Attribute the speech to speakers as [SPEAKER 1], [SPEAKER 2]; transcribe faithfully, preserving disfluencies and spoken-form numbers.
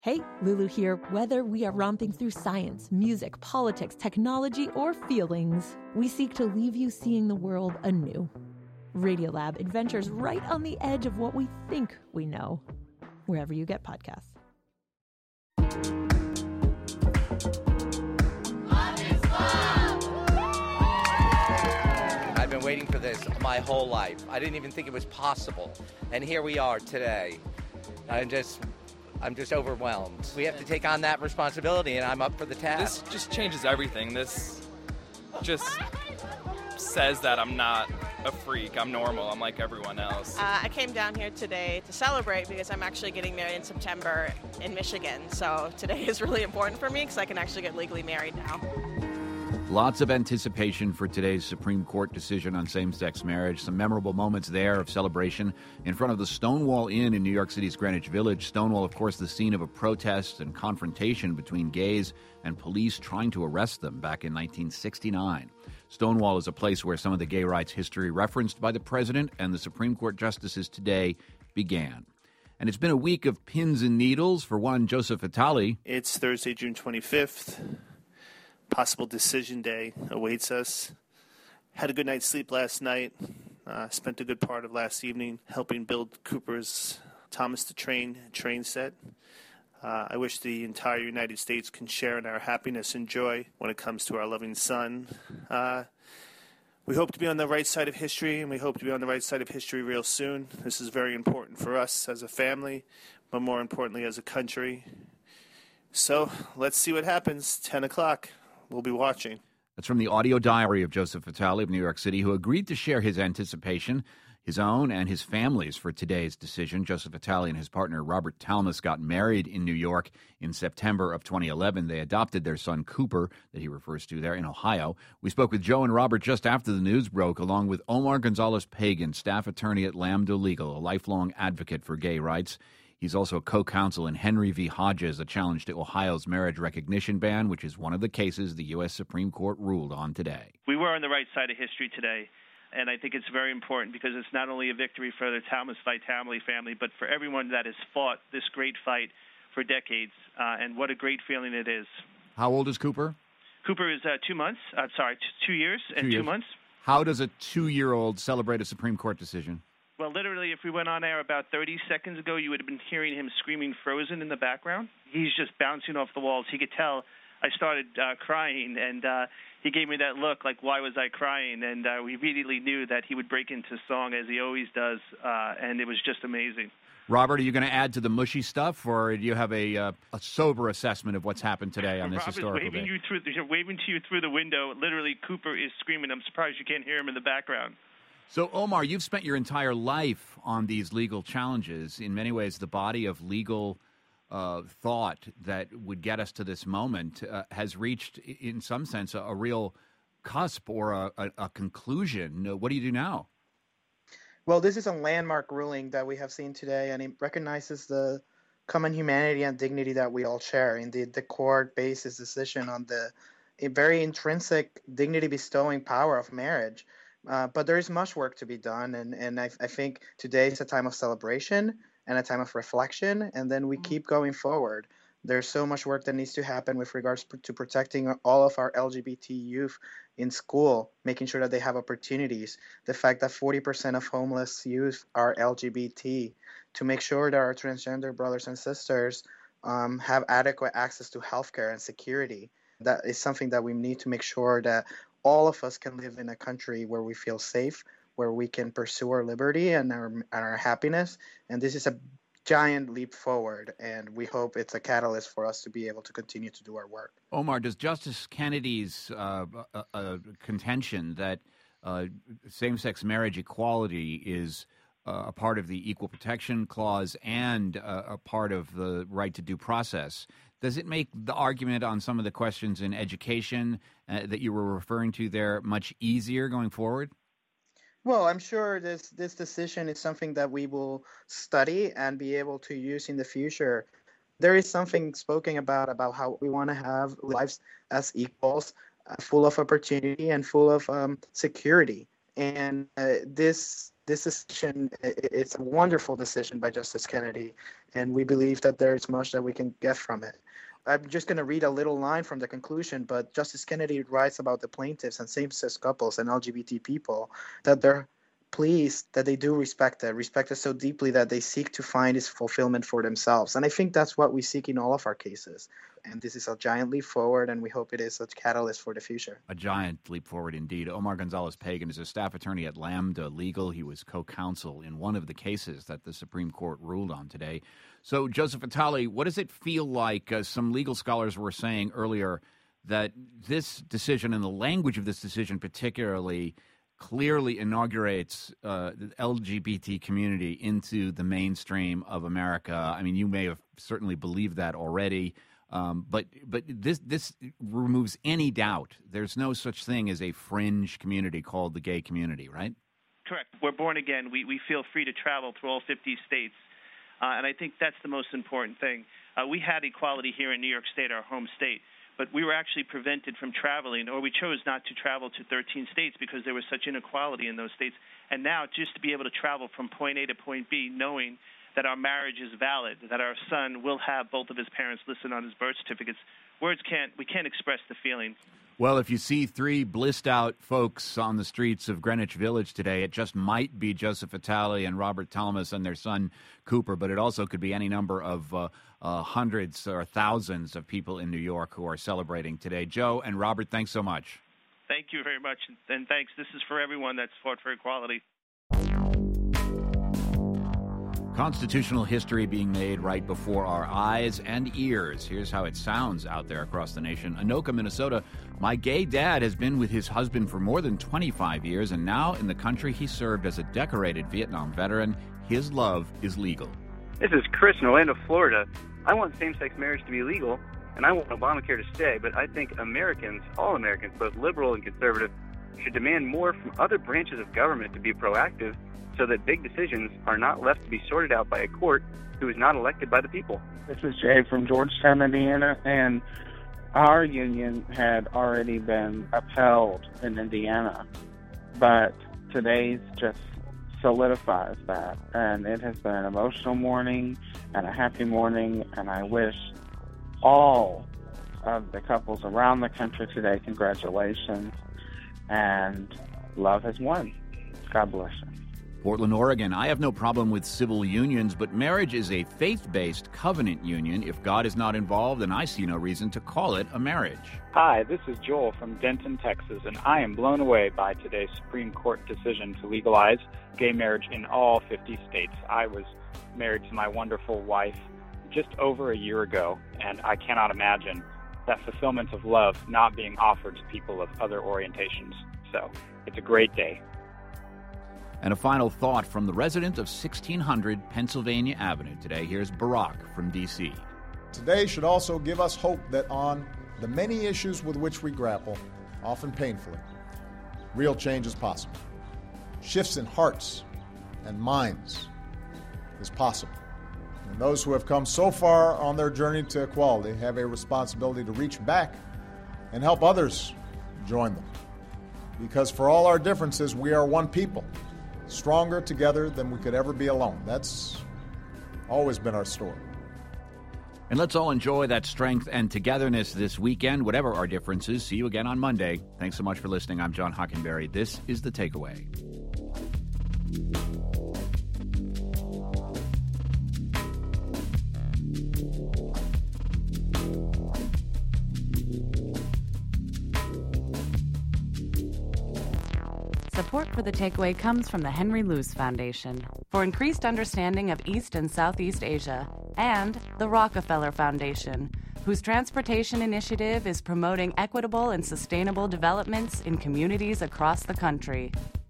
[SPEAKER 1] Hey, Lulu here. Whether we are romping through science, music, politics, technology, or feelings, we seek to leave you seeing the world anew. Radiolab adventures right on the edge of what we think we know, wherever you get podcasts.
[SPEAKER 2] I've been waiting for this my whole life. I didn't even think it was possible. And here we are today. I'm just... I'm just overwhelmed. We have to take on that responsibility, and I'm up for the task.
[SPEAKER 3] This just changes everything. This just says that I'm not a freak. I'm normal. I'm like everyone else.
[SPEAKER 4] Uh, I came down here today to celebrate because I'm actually getting married in September in Michigan. So today is really important for me because I can actually get legally married now.
[SPEAKER 5] Lots of anticipation for today's Supreme Court decision on same-sex marriage. Some memorable moments there of celebration in front of the Stonewall Inn in New York City's Greenwich Village. Stonewall, of course, the scene of a protest and confrontation between gays and police trying to arrest them back in nineteen sixty-nine. Stonewall is a place where some of the gay rights history referenced by the president and the Supreme Court justices today began. And it's been a week of pins and needles for one Joseph Vitale.
[SPEAKER 6] It's Thursday, June twenty-fifth. Possible decision day awaits us. Had a good night's sleep last night. Uh, spent a good part of last evening helping build Cooper's Thomas the Train train set. Uh, I wish the entire United States can share in our happiness and joy when it comes to our loving son. Uh, we hope to be on the right side of history, and we hope to be on the right side of history real soon. This is very important for us as a family, but more importantly as a country. So let's see what happens. ten o'clock. We'll be watching.
[SPEAKER 5] That's from the audio diary of Joseph Vitale of New York City, who agreed to share his anticipation, his own and his family's, for today's decision. Joseph Vitale and his partner Robert Talmas got married in New York in September of twenty eleven. They adopted their son Cooper, that he refers to there, in Ohio. We spoke with Joe and Robert just after the news broke, along with Omar Gonzalez-Pagan, staff attorney at Lambda Legal, a lifelong advocate for gay rights. He's also a co-counsel in Henry v. Hodges, a challenge to Ohio's marriage recognition ban, which is one of the cases the U S Supreme Court ruled on today.
[SPEAKER 7] We were on the right side of history today, and I think it's very important because it's not only a victory for the Talmas Vitale family, but for everyone that has fought this great fight for decades, uh, and what a great feeling it is.
[SPEAKER 5] How old is Cooper?
[SPEAKER 7] Cooper is uh, two months. I'm uh, sorry, t- two years and
[SPEAKER 5] two, years.
[SPEAKER 7] two months.
[SPEAKER 5] How does a two-year-old celebrate a Supreme Court decision?
[SPEAKER 7] Well, literally, if we went on air about thirty seconds ago, you would have been hearing him screaming Frozen in the background. He's just bouncing off the walls. He could tell I started uh, crying, and uh, he gave me that look like, why was I crying? And uh, we immediately knew that he would break into song, as he always does, uh, and it was just amazing.
[SPEAKER 5] Robert, are you going to add to the mushy stuff, or do you have a, uh, a sober assessment of what's happened today on this
[SPEAKER 7] Rob
[SPEAKER 5] historical
[SPEAKER 7] is waving
[SPEAKER 5] day?
[SPEAKER 7] You through, waving to you through the window. Literally, Cooper is screaming. I'm surprised you can't hear him in the background.
[SPEAKER 5] So, Omar, you've spent your entire life on these legal challenges. In many ways, the body of legal uh, thought that would get us to this moment uh, has reached, in some sense, a, a real cusp or a, a, a conclusion. What do you do now?
[SPEAKER 8] Well, this is a landmark ruling that we have seen today, and it recognizes the common humanity and dignity that we all share. Indeed, the court based its decision on the a very intrinsic dignity-bestowing power of marriage. Uh, but there is much work to be done, and, and I, I think today is a time of celebration and a time of reflection, and then we keep going forward. There's so much work that needs to happen with regards to protecting all of our L G B T youth in school, making sure that they have opportunities, the fact that forty percent of homeless youth are L G B T, to make sure that our transgender brothers and sisters um, have adequate access to healthcare and security. That is something that we need to make sure that all of us can live in a country where we feel safe, where we can pursue our liberty and our, and our happiness. And this is a giant leap forward, and we hope it's a catalyst for us to be able to continue to do our work.
[SPEAKER 5] Omar, does Justice Kennedy's uh, uh, uh, contention that uh, same-sex marriage equality is uh, a part of the Equal Protection Clause and uh, a part of the right to due process, does it make the argument on some of the questions in education uh, that you were referring to there much easier going forward?
[SPEAKER 8] Well, I'm sure this this decision is something that we will study and be able to use in the future. There is something spoken about about how we want to have lives as equals, uh, full of opportunity and full of um, security. And uh, this this decision, it's a wonderful decision by Justice Kennedy, and we believe that there is much that we can get from it. I'm just going to read a little line from the conclusion, but Justice Kennedy writes about the plaintiffs and same-sex couples and L G B T people, that they're pleased that they do respect it, respect it so deeply that they seek to find its fulfillment for themselves. And I think that's what we seek in all of our cases. And this is a giant leap forward, and we hope it is a catalyst for the future.
[SPEAKER 5] A giant leap forward indeed. Omar Gonzalez-Pagan is a staff attorney at Lambda Legal. He was co-counsel in one of the cases that the Supreme Court ruled on today. So, Joseph Vitale, what does it feel like? Uh, some legal scholars were saying earlier that this decision and the language of this decision particularly clearly inaugurates uh, the L G B T community into the mainstream of America. I mean, you may have certainly believed that already, um, but but this this removes any doubt. There's no such thing as a fringe community called the gay community, right?
[SPEAKER 7] Correct. We're born again. We we feel free to travel through all fifty states, uh, and I think that's the most important thing. Uh, we had equality here in New York State, our home state, but we were actually prevented from traveling, or we chose not to travel to thirteen states because there was such inequality in those states. And now just to be able to travel from point A to point B, knowing that our marriage is valid, that our son will have both of his parents listed on his birth certificates, words can't, we can't express the feeling.
[SPEAKER 5] Well, if you see three blissed out folks on the streets of Greenwich Village today, it just might be Joseph Vitale and Robert Talmas and their son Cooper, but it also could be any number of uh, uh, hundreds or thousands of people in New York who are celebrating today. Joe and Robert, thanks so much.
[SPEAKER 7] Thank you very much, and thanks. This is for everyone that's fought for equality.
[SPEAKER 5] Constitutional history being made right before our eyes and ears. Here's how it sounds out there across the nation. Anoka, Minnesota. My gay dad has been with his husband for more than twenty-five years, and now in the country he served as a decorated Vietnam veteran. His love is legal.
[SPEAKER 9] This is Chris in Orlando, Florida. I want same-sex marriage to be legal, and I want Obamacare to stay, but I think Americans, all Americans, both liberal and conservative, should demand more from other branches of government to be proactive so that big decisions are not left to be sorted out by a court who is not elected by the people.
[SPEAKER 10] This is Jay from Georgetown, Indiana, and our union had already been upheld in Indiana, but today's just solidifies that, and it has been an emotional morning and a happy morning, and I wish all of the couples around the country today congratulations, and love has won. God bless you.
[SPEAKER 5] Portland, Oregon. I have no problem with civil unions, but marriage is a faith-based covenant union. If God is not involved, then I see no reason to call it a marriage.
[SPEAKER 11] Hi, this is Joel from Denton, Texas, and I am blown away by today's Supreme Court decision to legalize gay marriage in all fifty states. I was married to my wonderful wife just over a year ago, and I cannot imagine that fulfillment of love not being offered to people of other orientations. So it's a great day.
[SPEAKER 5] And a final thought from the resident of sixteen hundred Pennsylvania Avenue today. Here's Barack from D C.
[SPEAKER 12] Today should also give us hope that on the many issues with which we grapple, often painfully, real change is possible. Shifts in hearts and minds is possible. And those who have come so far on their journey to equality have a responsibility to reach back and help others join them. Because for all our differences, we are one people, stronger together than we could ever be alone. That's always been our story.
[SPEAKER 5] And let's all enjoy that strength and togetherness this weekend, whatever our differences. See you again on Monday. Thanks so much for listening. I'm John Hockenberry. This is The Takeaway.
[SPEAKER 13] Support for The Takeaway comes from the Henry Luce Foundation for increased understanding of East and Southeast Asia, and the Rockefeller Foundation, whose transportation initiative is promoting equitable and sustainable developments in communities across the country.